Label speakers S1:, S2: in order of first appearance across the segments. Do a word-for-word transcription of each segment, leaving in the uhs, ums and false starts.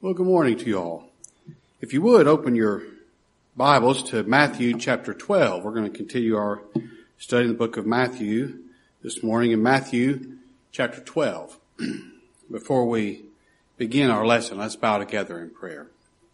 S1: Well, good morning to you all. If you would, open your Bibles to Matthew chapter twelve. We're going to continue our study in the book of Matthew this morning in Matthew chapter twelve. Before we begin our lesson, let's bow together in prayer.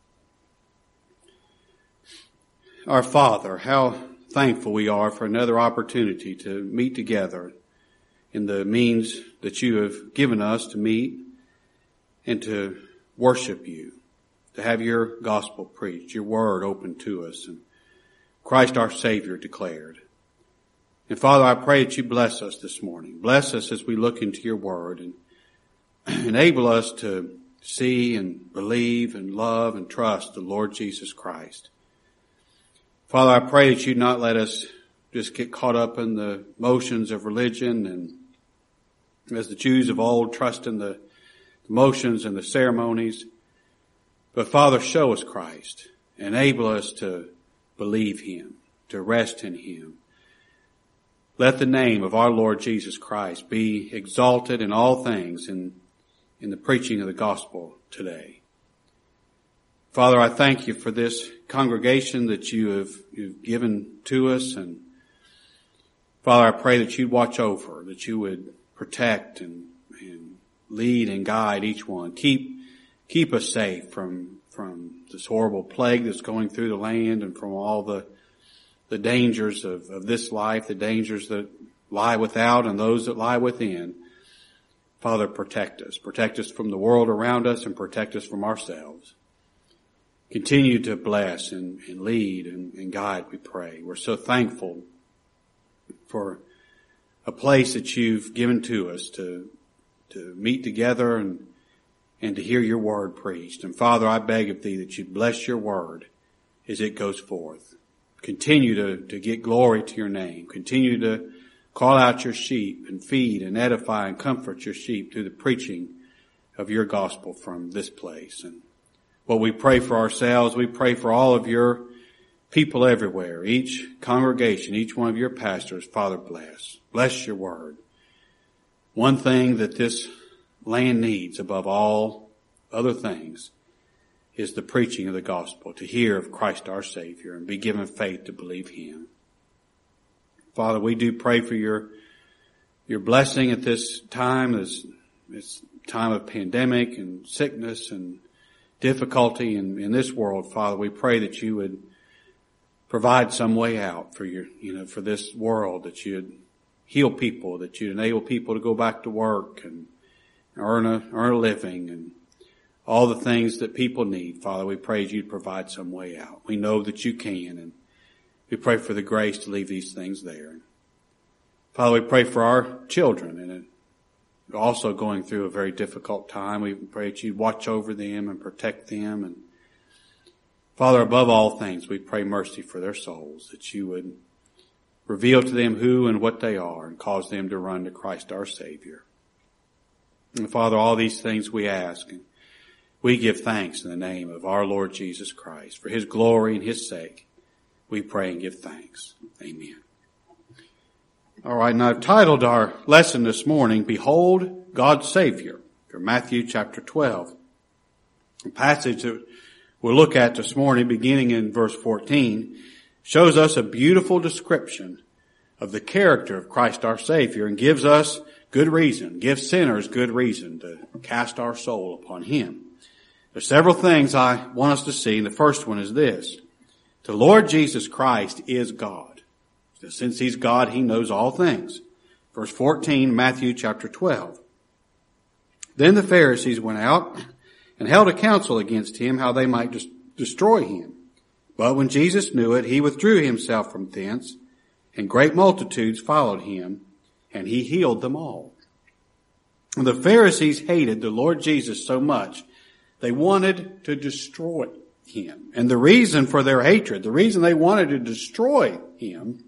S1: Our Father, how thankful we are for another opportunity to meet together in the means that you have given us to meet and to worship you, to have your gospel preached, your word opened to us, and Christ our Savior declared. And Father, I pray that you bless us this morning. Bless us as we look into your word and enable us to see and believe and love and trust the Lord Jesus Christ. Father, I pray that you not let us just get caught up in the motions of religion and as the Jews of old trust in the motions and the ceremonies. But Father, show us Christ. Enable us to believe him, to rest in him. Let the name of our Lord Jesus Christ be exalted in all things in, in the preaching of the gospel today. Father, I thank you for this congregation that you have you've given to us. And Father, I pray that you'd watch over, that you would protect and, and lead and guide each one. Keep, keep us safe from, from this horrible plague that's going through the land and from all the, the dangers of, of this life, the dangers that lie without and those that lie within. Father, protect us. Protect us from the world around us and protect us from ourselves. Continue to bless and, and lead and, and guide, we pray. We're so thankful for a place that you've given to us to to meet together and and to hear your word preached. And Father, I beg of thee that you bless your word as it goes forth. Continue to, to get glory to your name. Continue to call out your sheep and feed and edify and comfort your sheep through the preaching of your gospel from this place. And what we pray for ourselves, we pray for all of your people everywhere, each congregation, each one of your pastors. Father, bless. Bless your word. One thing that this land needs above all other things is the preaching of the gospel, to hear of Christ our Savior and be given faith to believe him. Father, we do pray for your your blessing at this time, this, this time of pandemic and sickness and difficulty in, in this world. Father, we pray that you would provide some way out for your, you know, for this world, that you'd heal people, that you'd enable people to go back to work and earn a, earn a living and all the things that people need. Father, we pray you'd provide some way out. We know that you can, and we pray for the grace to leave these things there. Father, we pray for our children, and we're also going through a very difficult time. We pray that you'd watch over them and protect them. And Father, above all things, we pray mercy for their souls, that you would reveal to them who and what they are and cause them to run to Christ our Savior. And Father, all these things we ask, and we give thanks in the name of our Lord Jesus Christ. For his glory and his sake, we pray and give thanks. Amen. All right, now I've titled our lesson this morning, Behold God's Savior, from Matthew chapter twelve. The passage that we'll look at this morning, beginning in verse fourteen, shows us a beautiful description of the character of Christ our Savior and gives us good reason, gives sinners good reason to cast our soul upon him. There's several things I want us to see, and the first one is this. The Lord Jesus Christ is God. Since he's God, he knows all things. Verse fourteen, Matthew chapter twelve. Then the Pharisees went out and held a council against him, how they might des- destroy him. But when Jesus knew it, he withdrew himself from thence, and great multitudes followed him, and he healed them all. And the Pharisees hated the Lord Jesus so much, they wanted to destroy him. And the reason for their hatred, the reason they wanted to destroy him,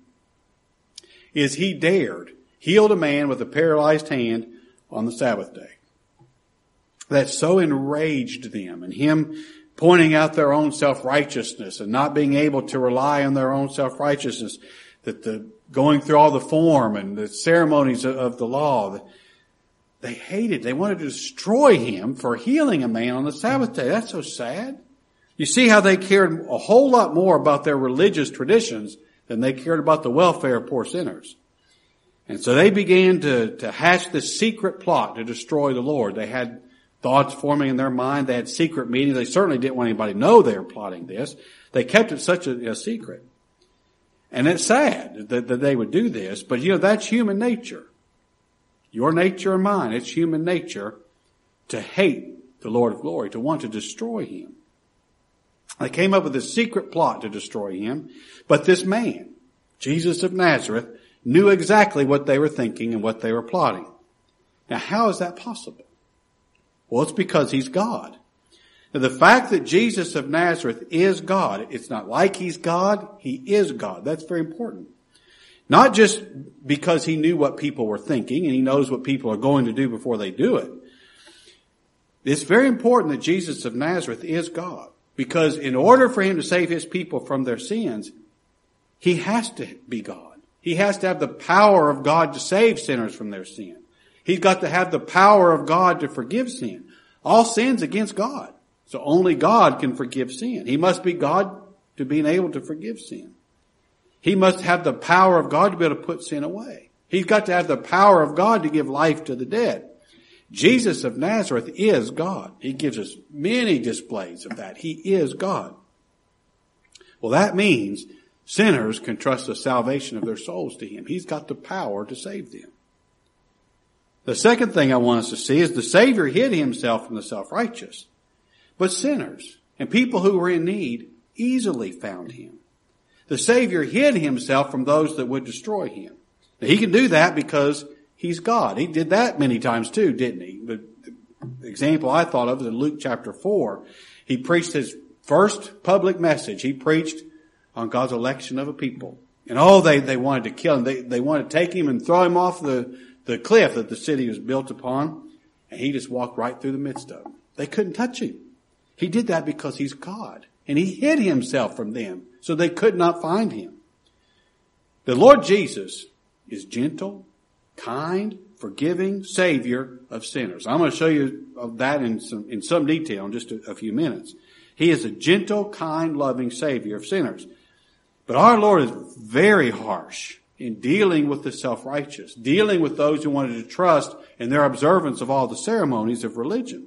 S1: is he dared heal a man with a paralyzed hand on the Sabbath day. That so enraged them, and him pointing out their own self-righteousness and not being able to rely on their own self-righteousness, that the going through all the form and the ceremonies of the law, They hated, they wanted to destroy him for healing a man on the Sabbath day. That's so sad. You see how they cared a whole lot more about their religious traditions than they cared about the welfare of poor sinners. And so they began to, to hatch this secret plot to destroy the Lord. They had thoughts forming in their mind. They had secret meetings. They certainly didn't want anybody to know they were plotting this. They kept it such a, a secret. And it's sad that, that they would do this, but you know, that's human nature. Your nature and mine, it's human nature to hate the Lord of glory, to want to destroy him. They came up with a secret plot to destroy him, but this man, Jesus of Nazareth, knew exactly what they were thinking and what they were plotting. Now, how is that possible? Well, it's because he's God. Now, the fact that Jesus of Nazareth is God, it's not like he's God, he is God. That's very important. Not just because he knew what people were thinking and he knows what people are going to do before they do it. It's very important that Jesus of Nazareth is God, because in order for him to save his people from their sins, he has to be God. He has to have the power of God to save sinners from their sin. He's got to have the power of God to forgive sin. All sin's against God. So only God can forgive sin. He must be God to being able to forgive sin. He must have the power of God to be able to put sin away. He's got to have the power of God to give life to the dead. Jesus of Nazareth is God. He gives us many displays of that. He is God. Well, that means sinners can trust the salvation of their souls to him. He's got the power to save them. The second thing I want us to see is the Savior hid himself from the self-righteous. But sinners and people who were in need easily found him. The Savior hid himself from those that would destroy him. Now, he can do that because he's God. He did that many times too, didn't he? The example I thought of is in Luke chapter four. He preached his first public message. He preached on God's election of a people. And oh, they, they wanted to kill him. They, they wanted to take him and throw him off the, the cliff that the city was built upon. And he just walked right through the midst of them. They couldn't touch him. He did that because he's God. And he hid himself from them so they could not find him. The Lord Jesus is gentle, kind, forgiving Savior of sinners. I'm going to show you of that in some, in some detail in just a, a few minutes. He is a gentle, kind, loving Savior of sinners. But our Lord is very harsh in dealing with the self-righteous, dealing with those who wanted to trust in their observance of all the ceremonies of religion.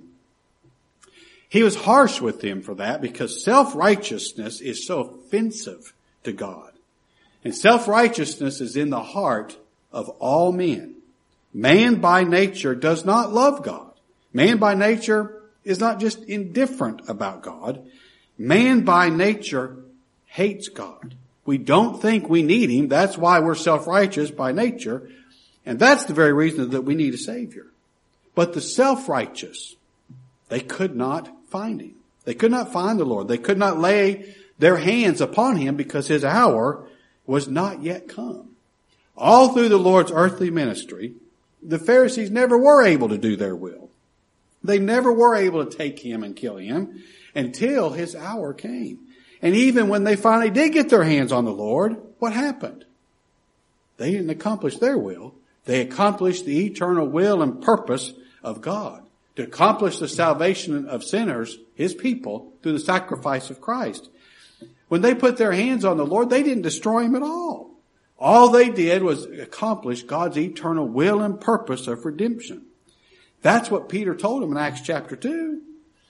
S1: He was harsh with them for that because self-righteousness is so offensive to God. And self-righteousness is in the heart of all men. Man by nature does not love God. Man by nature is not just indifferent about God. Man by nature hates God. We don't think we need him. That's why we're self-righteous by nature. And that's the very reason that we need a Savior. But the self-righteous, they could not find him. They could not find the Lord. They could not lay their hands upon him because his hour was not yet come. All through the Lord's earthly ministry, the Pharisees never were able to do their will. They never were able to take him and kill him until his hour came. And even when they finally did get their hands on the Lord, what happened? They didn't accomplish their will. They accomplished the eternal will and purpose of God to accomplish the salvation of sinners, his people, through the sacrifice of Christ. When they put their hands on the Lord, they didn't destroy him at all. All they did was accomplish God's eternal will and purpose of redemption. That's what Peter told them in Acts chapter two.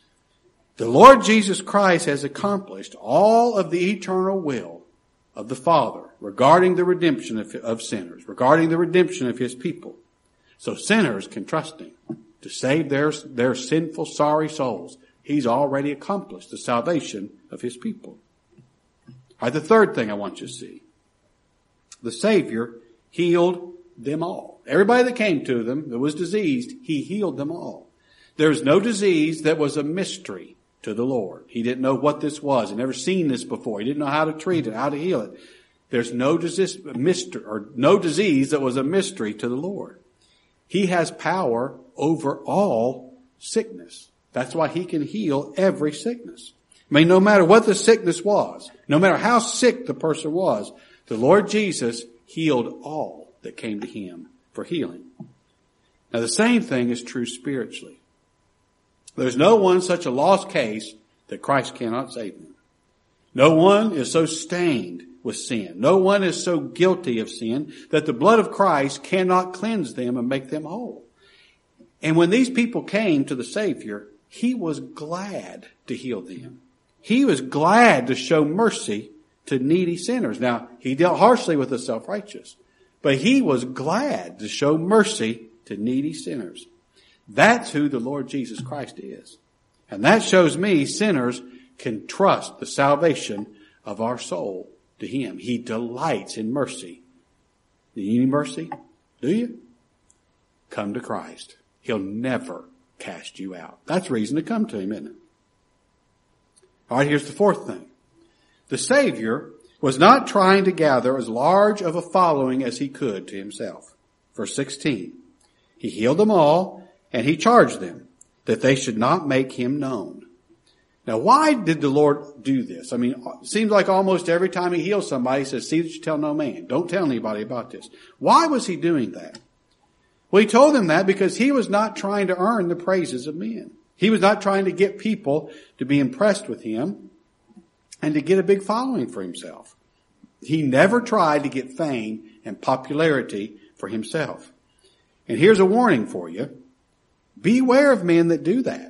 S1: The Lord Jesus Christ has accomplished all of the eternal will of the Father regarding the redemption of, of sinners, regarding the redemption of his people. So sinners can trust him to save their, their sinful, sorry souls. He's already accomplished the salvation of his people. All right, the third thing I want you to see. The Savior healed them all. Everybody that came to them that was diseased, he healed them all. There's no disease that was a mystery to the Lord. He didn't know what this was. He'd never seen this before. He didn't know how to treat it, how to heal it. There's no disease, mystery, or no disease that was a mystery to the Lord. He has power over all sickness. That's why he can heal every sickness. I mean, no matter what the sickness was, no matter how sick the person was, the Lord Jesus healed all that came to him for healing. Now the same thing is true spiritually. There's no one such a lost case that Christ cannot save them. No one is so stained with sin. No one is so guilty of sin that the blood of Christ cannot cleanse them and make them whole. And when these people came to the Savior, He was glad to heal them. He was glad to show mercy to needy sinners. Now, He dealt harshly with the self-righteous, but He was glad to show mercy to needy sinners. That's who the Lord Jesus Christ is. And that shows me sinners can trust the salvation of our soul to Him. He delights in mercy. Do you need mercy? Do you? Come to Christ. He'll never cast you out. That's reason to come to Him, isn't it? All right, here's the fourth thing. The Savior was not trying to gather as large of a following as He could to Himself. Verse sixteen. He healed them all, and He charged them that they should not make Him known. Now, why did the Lord do this? I mean, it seems like almost every time He heals somebody, He says, see that you tell no man. Don't tell anybody about this. Why was He doing that? Well, He told them that because He was not trying to earn the praises of men. He was not trying to get people to be impressed with Him and to get a big following for Himself. He never tried to get fame and popularity for Himself. And here's a warning for you. Beware of men that do that.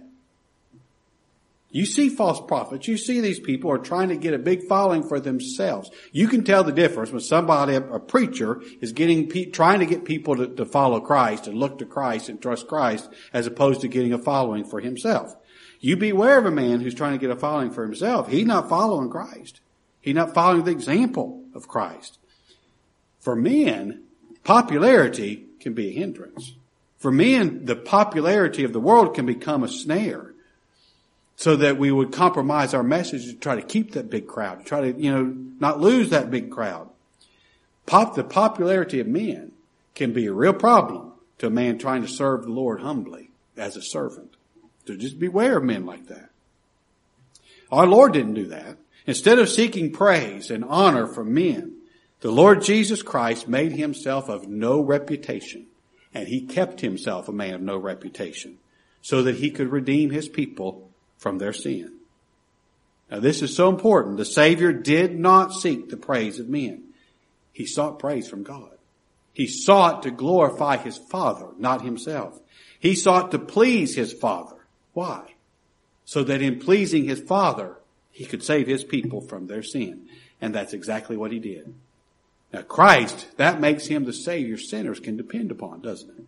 S1: You see false prophets. You see these people are trying to get a big following for themselves. You can tell the difference when somebody, a preacher, is getting, trying to get people to, to follow Christ and look to Christ and trust Christ as opposed to getting a following for himself. You beware of a man who's trying to get a following for himself. He's not following Christ. He's not following the example of Christ. For men, popularity can be a hindrance. For men, the popularity of the world can become a snare. So that we would compromise our message to try to keep that big crowd, to try to, you know, not lose that big crowd. Pop, the popularity of men can be a real problem to a man trying to serve the Lord humbly as a servant. So just beware of men like that. Our Lord didn't do that. Instead of seeking praise and honor from men, the Lord Jesus Christ made Himself of no reputation, and He kept Himself a man of no reputation so that He could redeem His people from their sin. Now this is so important. The Savior did not seek the praise of men. He sought praise from God. He sought to glorify His Father, not Himself. He sought to please His Father. Why? So that in pleasing His Father, He could save His people from their sin. And that's exactly what He did. Now Christ, that makes Him the Savior sinners can depend upon, doesn't it?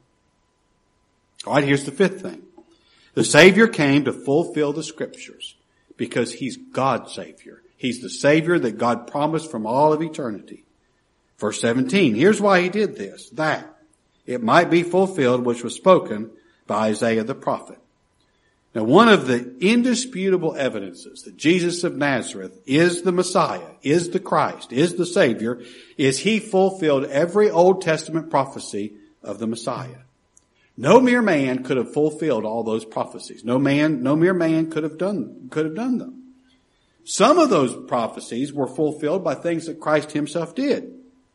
S1: All right, here's the fifth thing. The Savior came to fulfill the Scriptures because He's God's Savior. He's the Savior that God promised from all of eternity. Verse seventeen, here's why He did this, that it might be fulfilled which was spoken by Isaiah the prophet. Now one of the indisputable evidences that Jesus of Nazareth is the Messiah, is the Christ, is the Savior, is He fulfilled every Old Testament prophecy of the Messiah. No mere man could have fulfilled all those prophecies. No man, no mere man could have done, could have done them. Some of those prophecies were fulfilled by things that Christ Himself did.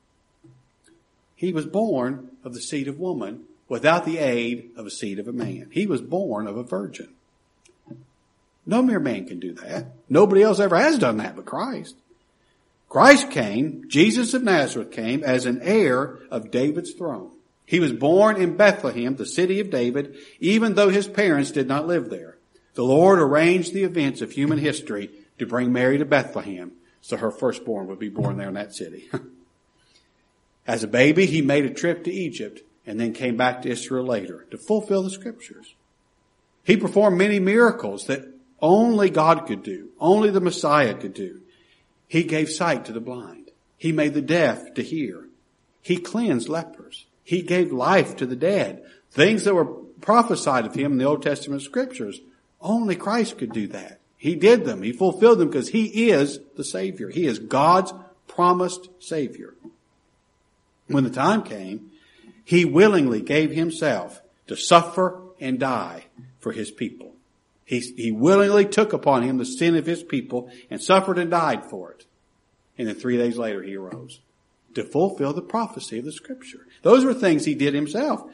S1: He was born of the seed of woman without the aid of a seed of a man. He was born of a virgin. No mere man can do that. Nobody else ever has done that but Christ. Christ came, Jesus of Nazareth came as an heir of David's throne. He was born in Bethlehem, the city of David, even though His parents did not live there. The Lord arranged the events of human history to bring Mary to Bethlehem so her firstborn would be born there in that city. As a baby, He made a trip to Egypt and then came back to Israel later to fulfill the Scriptures. He performed many miracles that only God could do, only the Messiah could do. He gave sight to the blind. He made the deaf to hear. He cleansed lepers. He gave life to the dead. Things that were prophesied of Him in the Old Testament Scriptures. Only Christ could do that. He did them. He fulfilled them because He is the Savior. He is God's promised Savior. When the time came, He willingly gave Himself to suffer and die for His people. He, he willingly took upon Him the sin of His people and suffered and died for it. And then three days later He arose to fulfill the prophecy of the Scripture. Those were things He did Himself.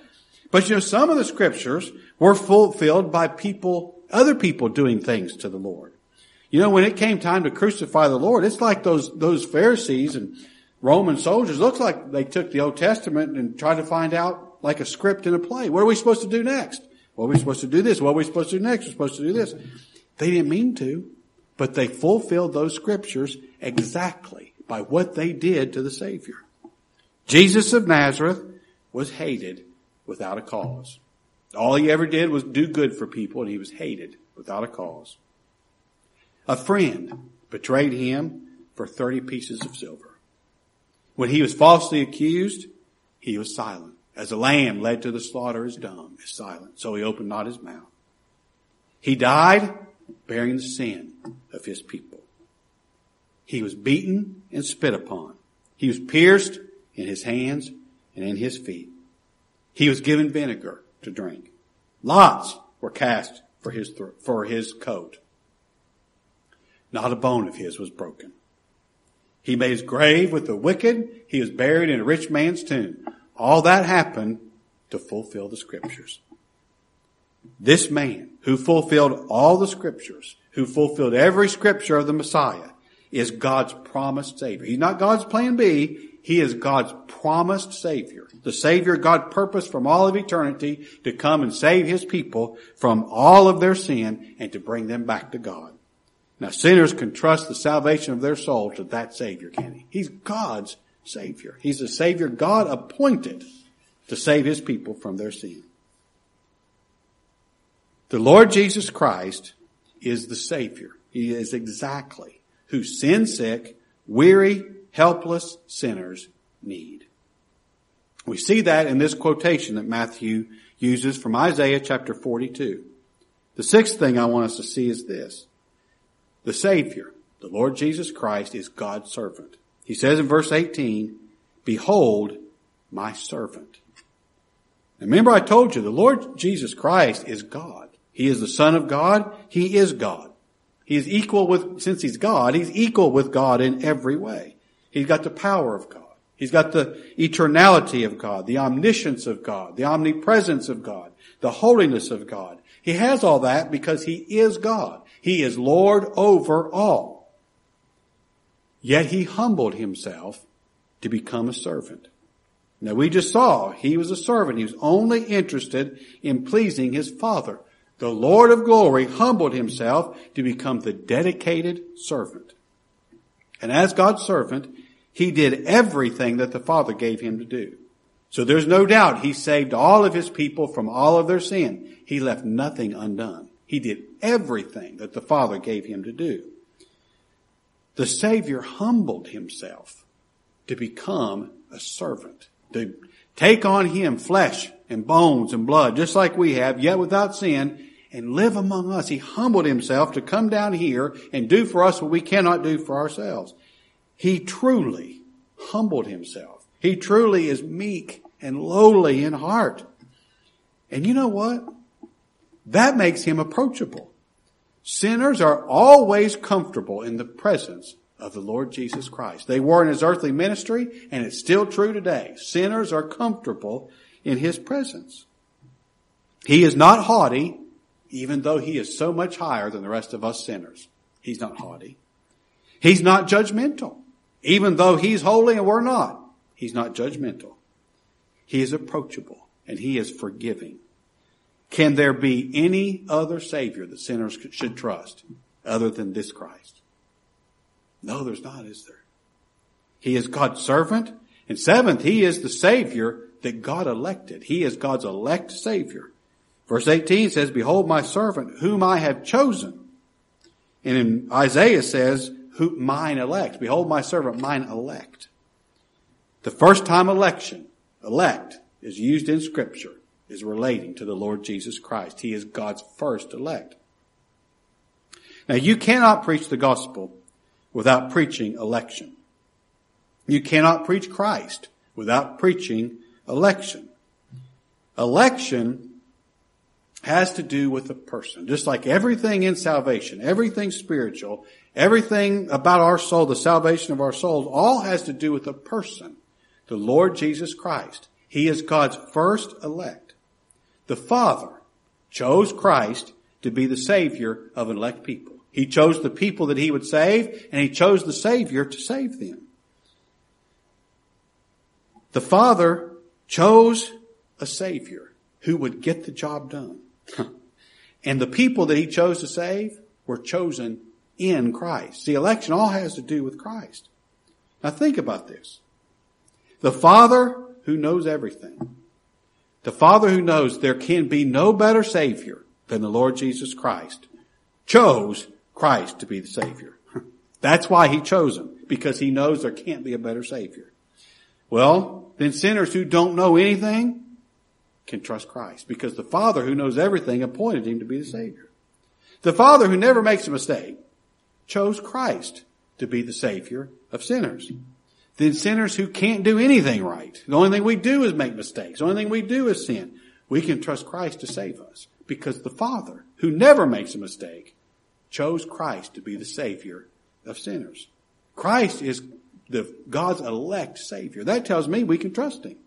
S1: But you know, some of the scriptures were fulfilled by people, other people doing things to the Lord. You know, when it came time to crucify the Lord, it's like those, those Pharisees and Roman soldiers. It looks like they took the Old Testament and tried to find out like a script in a play. What are we supposed to do next? Well, we're supposed to do this. What are we supposed to do next? We're supposed to do this. They didn't mean to, but they fulfilled those scriptures exactly by what they did to the Savior. Jesus of Nazareth was hated without a cause. All he ever did was do good for people, and he was hated without a cause. A friend betrayed him for thirty pieces of silver. When he was falsely accused, he was silent. As a lamb led to the slaughter is dumb, is silent, so he opened not his mouth. He died bearing the sin of his people. He was beaten and spit upon. He was pierced in his hands and in his feet. He was given vinegar to drink. Lots were cast for his th- for his coat. Not a bone of his was broken. He made his grave with the wicked. He was buried in a rich man's tomb. All that happened to fulfill the scriptures. This man who fulfilled all the scriptures, who fulfilled every scripture of the Messiah, is God's promised Savior. He's not God's plan B. He is God's promised Savior. The Savior God purposed from all of eternity to come and save his people from all of their sin and to bring them back to God. Now, sinners can trust the salvation of their soul to that Savior, can he? He's God's Savior. He's the Savior God appointed to save his people from their sin. The Lord Jesus Christ is the Savior. He is exactly who sin-sick, weary, helpless sinners need. We see that in this quotation that Matthew uses from Isaiah chapter forty-two. The sixth thing I want us to see is this. The Savior, the Lord Jesus Christ, is God's servant. He says in verse eighteen, "Behold, my servant." Now remember I told you, the Lord Jesus Christ is God. He is the Son of God. He is God. He is equal with, since he's God, he's equal with God in every way. He's got the power of God. He's got the eternality of God, the omniscience of God, the omnipresence of God, the holiness of God. He has all that because he is God. He is Lord over all. Yet he humbled himself to become a servant. Now we just saw he was a servant. He was only interested in pleasing his Father. The Lord of glory humbled himself to become the dedicated servant. And as God's servant, he did everything that the Father gave him to do. So there's no doubt he saved all of his people from all of their sin. He left nothing undone. He did everything that the Father gave him to do. The Savior humbled himself to become a servant, to take on him flesh and bones and blood, just like we have, yet without sin, and live among us. He humbled himself to come down here and do for us what we cannot do for ourselves. He truly humbled himself. He truly is meek and lowly in heart. And you know what? That makes him approachable. Sinners are always comfortable in the presence of the Lord Jesus Christ. They were in his earthly ministry, and it's still true today. Sinners are comfortable in his presence. He is not haughty, even though he is so much higher than the rest of us sinners. He's not haughty. He's not judgmental, even though he's holy and we're not. He's not judgmental. He is approachable, and he is forgiving. Can there be any other Savior that sinners should trust other than this Christ? No, there's not, is there? He is God's servant. And seventh, he is the Savior that God elected. He is God's elect Savior. Verse eighteen says, "Behold my servant whom I have chosen." And in Isaiah says, "Who mine elect." Behold my servant, mine elect. The first time election, elect, is used in Scripture is relating to the Lord Jesus Christ. He is God's first elect. Now you cannot preach the gospel without preaching election. You cannot preach Christ without preaching election. Election has to do with a person. Just like everything in salvation, everything spiritual, everything about our soul, the salvation of our souls, all has to do with a person, the Lord Jesus Christ. He is God's first elect. The Father chose Christ to be the Savior of elect people. He chose the people that he would save, and he chose the Savior to save them. The Father chose a Savior who would get the job done. And the people that he chose to save were chosen in Christ. See, election all has to do with Christ. Now think about this. The Father who knows everything, the Father who knows there can be no better Savior than the Lord Jesus Christ, chose Christ to be the Savior. That's why he chose him, because he knows there can't be a better Savior. Well, then sinners who don't know anything can trust Christ, because the Father who knows everything appointed him to be the Savior. The Father who never makes a mistake chose Christ to be the Savior of sinners. Then sinners who can't do anything right, the only thing we do is make mistakes, the only thing we do is sin, we can trust Christ to save us, because the Father who never makes a mistake chose Christ to be the Savior of sinners. Christ is the God's elect Savior. That tells me we can trust him.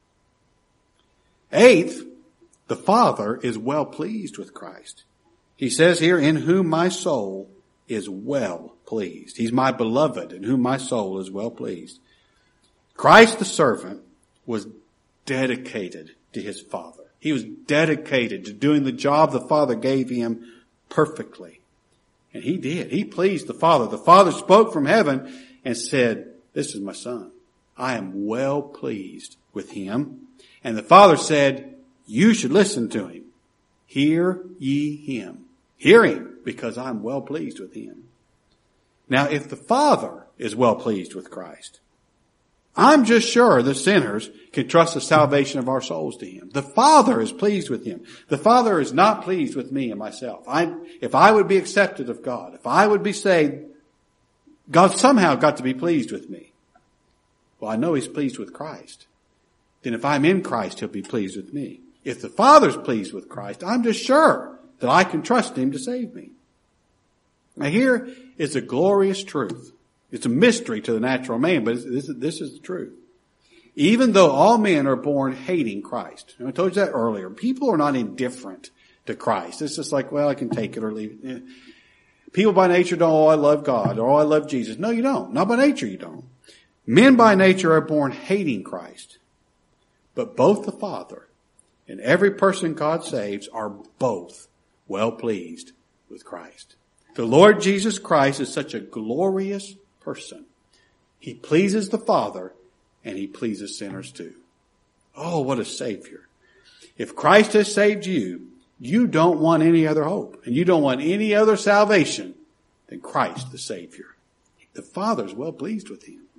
S1: Eighth, the Father is well pleased with Christ. He says here, in whom my soul is well pleased. He's my beloved, in whom my soul is well pleased. Christ the servant was dedicated to his Father. He was dedicated to doing the job the Father gave him perfectly. And he did. He pleased the Father. The Father spoke from heaven and said, this is my Son. I am well pleased with him. And the Father said, you should listen to him. Hear ye him. Hear him, because I'm well pleased with him. Now, if the Father is well pleased with Christ, I'm just sure the sinners can trust the salvation of our souls to him. The Father is pleased with him. The Father is not pleased with me and myself. I, if I would be accepted of God, if I would be saved, God somehow got to be pleased with me. Well, I know he's pleased with Christ. Then if I'm in Christ, he'll be pleased with me. If the Father's pleased with Christ, I'm just sure that I can trust him to save me. Now here is a glorious truth. It's a mystery to the natural man, but this is, this is the truth. Even though all men are born hating Christ. I told you that earlier. People are not indifferent to Christ. It's just like, well, I can take it or leave it. People by nature don't, oh, I love God, or oh, I love Jesus. No, you don't. Not by nature you don't. Men by nature are born hating Christ. But both the Father and every person God saves are both well pleased with Christ. The Lord Jesus Christ is such a glorious person. He pleases the Father and he pleases sinners too. Oh, what a Savior. If Christ has saved you, you don't want any other hope and you don't want any other salvation than Christ the Savior. The Father is well pleased with him.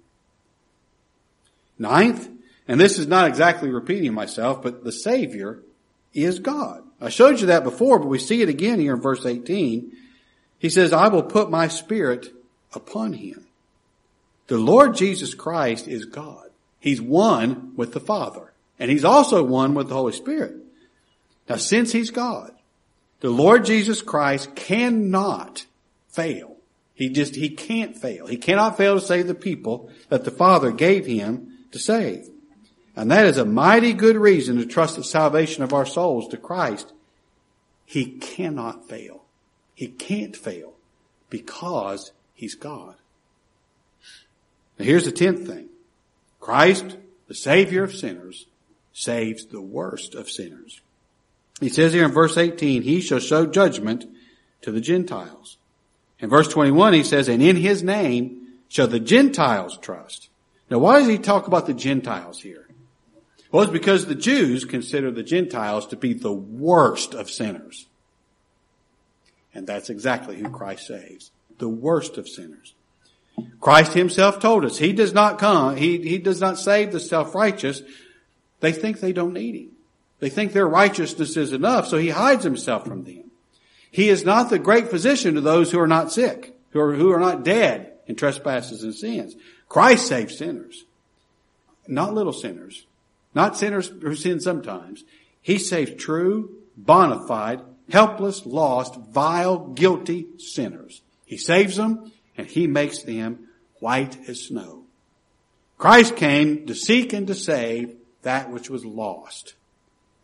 S1: Ninth, and this is not exactly repeating myself, but the Savior is God. I showed you that before, but we see it again here in verse eighteen. He says, I will put my Spirit upon him. The Lord Jesus Christ is God. He's one with the Father, and he's also one with the Holy Spirit. Now, since he's God, the Lord Jesus Christ cannot fail. He just, he can't fail. He cannot fail to save the people that the Father gave him to save. And that is a mighty good reason to trust the salvation of our souls to Christ. He cannot fail. He can't fail because he's God. Now here's the tenth thing. Christ, the Savior of sinners, saves the worst of sinners. He says here in verse eighteen, he shall show judgment to the Gentiles. In verse twenty-one, he says, and in his name shall the Gentiles trust. Now why does he talk about the Gentiles here? Well, it's because the Jews consider the Gentiles to be the worst of sinners. And that's exactly who Christ saves. The worst of sinners. Christ himself told us he does not come, he, he does not save the self-righteous. They think they don't need him. They think their righteousness is enough, so he hides himself from them. He is not the great physician to those who are not sick, who are, who are not dead in trespasses and sins. Christ saves sinners. Not little sinners. Not sinners who sin sometimes. He saves true, bona fide, helpless, lost, vile, guilty sinners. He saves them and he makes them white as snow. Christ came to seek and to save that which was lost.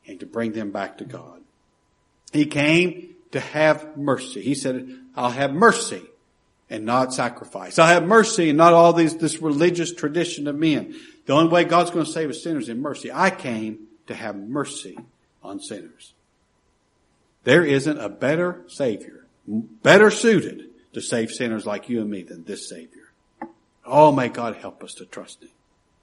S1: and to bring them back to God. He came to have mercy. He said, I'll have mercy and not sacrifice. I'll have mercy and not all these, this religious tradition of men. The only way God's going to save us sinners is in mercy. I came to have mercy on sinners. There isn't a better Savior, better suited to save sinners like you and me than this Savior. Oh, may God help us to trust Him.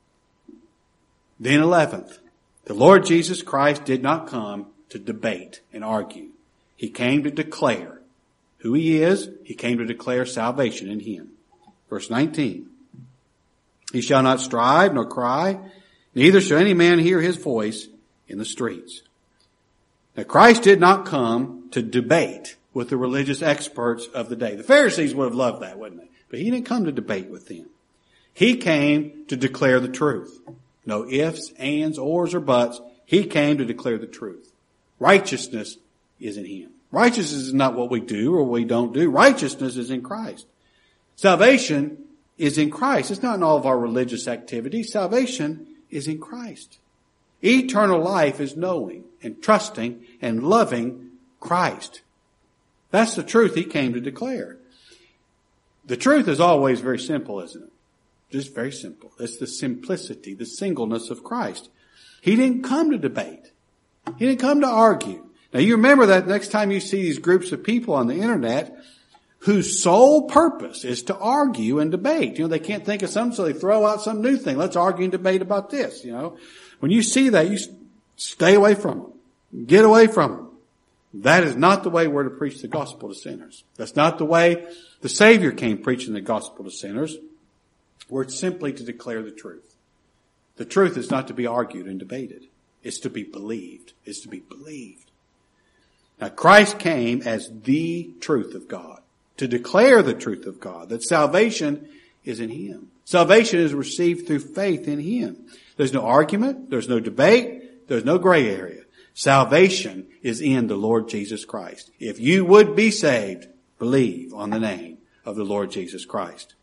S1: Then eleventh, the Lord Jesus Christ did not come to debate and argue. He came to declare who He is. He came to declare salvation in Him. Verse nineteen. He shall not strive nor cry, neither shall any man hear His voice in the streets. Now Christ did not come to debate with the religious experts of the day. The Pharisees would have loved that, wouldn't they? But He didn't come to debate with them. He came to declare the truth. No ifs, ands, ors, or buts. He came to declare the truth. Righteousness is in Him. Righteousness is not what we do or what we don't do. Righteousness is in Christ. Salvation is in Christ. It's not in all of our religious activities. Salvation is in Christ. Eternal life is knowing and trusting and loving Christ. That's the truth He came to declare. The truth is always very simple, isn't it? Just very simple. It's the simplicity, the singleness of Christ. He didn't come to debate. He didn't come to argue. Now you remember that next time you see these groups of people on the internet whose sole purpose is to argue and debate. You know, they can't think of something, so they throw out some new thing. Let's argue and debate about this, you know. When you see that, you stay away from them. Get away from them. That is not the way we're to preach the gospel to sinners. That's not the way the Savior came preaching the gospel to sinners. We're simply to declare the truth. The truth is not to be argued and debated. It's to be believed. It's to be believed. Now Christ came as the truth of God, to declare the truth of God, that salvation is in Him. Salvation is received through faith in Him. There's no argument. There's no debate. There's no gray area. Salvation is in the Lord Jesus Christ. If you would be saved, believe on the name of the Lord Jesus Christ.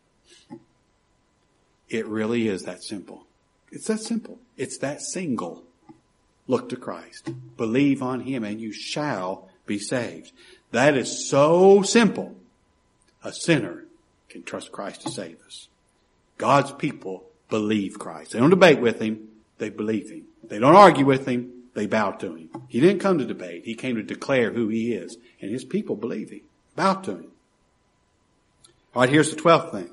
S1: It really is that simple. It's that simple. It's that single. Look to Christ. Believe on Him and you shall be saved. That is so simple. A sinner can trust Christ to save us. God's people believe Christ. They don't debate with Him. They believe Him. They don't argue with Him. They bow to Him. He didn't come to debate. He came to declare who He is. And His people believe Him. Bow to Him. All right, here's the twelfth thing.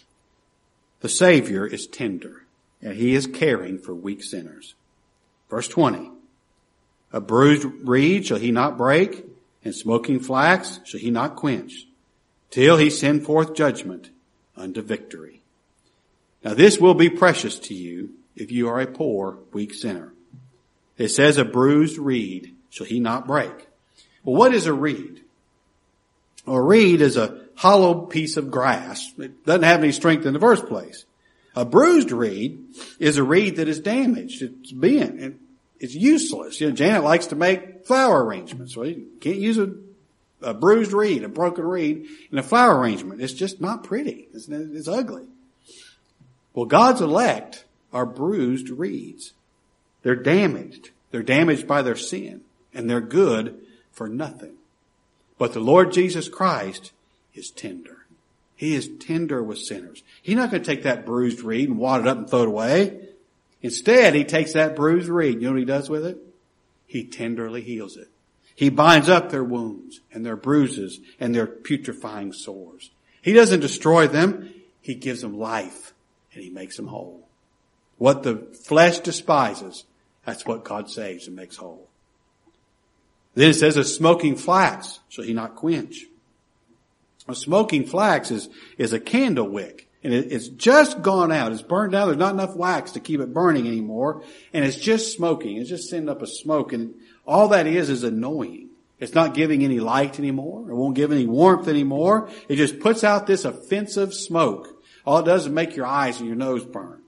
S1: The Savior is tender, and He is caring for weak sinners. Verse twenty. A bruised reed shall He not break, and smoking flax shall He not quench, till He send forth judgment unto victory. Now this will be precious to you if you are a poor, weak sinner. It says a bruised reed shall He not break. Well, what is a reed? Well, a reed is a hollow piece of grass. It doesn't have any strength in the first place. A bruised reed is a reed that is damaged. It's bent and it's useless. You know, Janet likes to make flower arrangements. Well, you can't use a, a bruised reed, a broken reed in a flower arrangement. It's just not pretty. It's, it's ugly. Well, God's elect are bruised reeds. They're damaged. They're damaged by their sin, and they're good for nothing. But the Lord Jesus Christ is tender. He is tender with sinners. He's not going to take that bruised reed and wad it up and throw it away. Instead, He takes that bruised reed. You know what He does with it? He tenderly heals it. He binds up their wounds and their bruises and their putrefying sores. He doesn't destroy them. He gives them life and He makes them whole. What the flesh despises, that's what God saves and makes whole. Then it says, a smoking flax shall He not quench. A smoking flax is, is a candle wick. And it, it's just gone out. It's burned down. There's not enough wax to keep it burning anymore. And it's just smoking. It's just sending up a smoke. And all that is is annoying. It's not giving any light anymore. It won't give any warmth anymore. It just puts out this offensive smoke. All it does is make your eyes and your nose burn.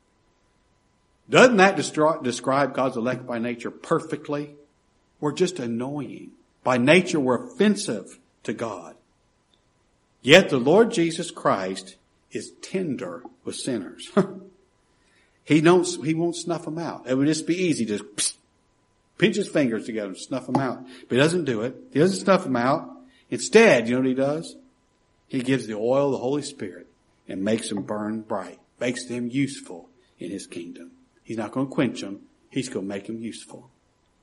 S1: Doesn't that destro- describe God's elect by nature perfectly? We're just annoying. By nature, we're offensive to God. Yet the Lord Jesus Christ is tender with sinners. he don't, he won't snuff them out. It would just be easy to, psst, pinch his fingers together and snuff them out. But he doesn't do it. He doesn't snuff them out. Instead, you know what he does? He gives the oil of the Holy Spirit and makes them burn bright, makes them useful in his kingdom. He's not going to quench them. He's going to make them useful.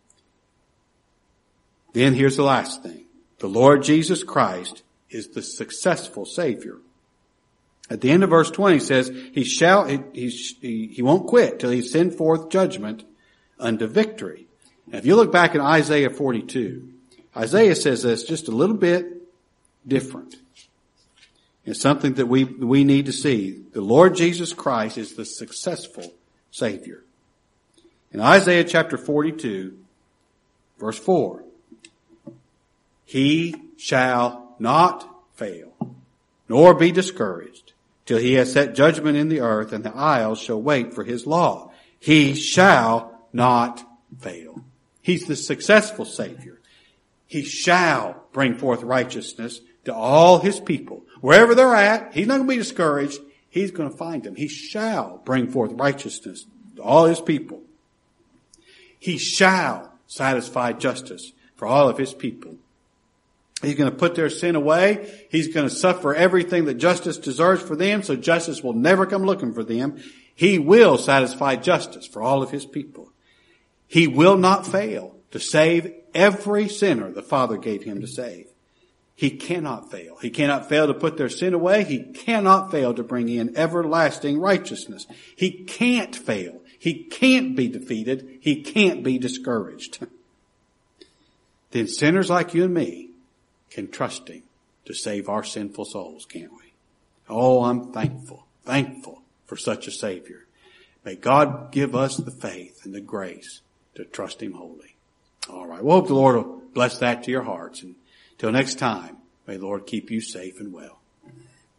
S1: Then here's the last thing. The Lord Jesus Christ is the successful Savior. At the end of verse twenty, it says, he shall, he, he, he won't quit till he send forth judgment unto victory. Now, if you look back in Isaiah forty-two, Isaiah says this just a little bit different. It's something that we, we need to see. The Lord Jesus Christ is the successful Savior. In Isaiah chapter forty-two, verse four, he shall not fail, nor be discouraged, till he has set judgment in the earth, and the isles shall wait for his law. He shall not fail. He's the successful Savior. He shall bring forth righteousness to all his people. Wherever they're at, he's not going to be discouraged. He's going to find them. He shall bring forth righteousness to all his people. He shall satisfy justice for all of his people. He's going to put their sin away. He's going to suffer everything that justice deserves for them, so justice will never come looking for them. He will satisfy justice for all of his people. He will not fail to save every sinner the Father gave him to save. He cannot fail. He cannot fail to put their sin away. He cannot fail to bring in everlasting righteousness. He can't fail. He can't be defeated. He can't be discouraged. Then sinners like you and me can trust him to save our sinful souls, can't we? Oh, I'm thankful, thankful for such a Savior. May God give us the faith and the grace to trust him wholly. All right. Well, hope the Lord will bless that to your hearts. And until next time, may the Lord keep you safe and well.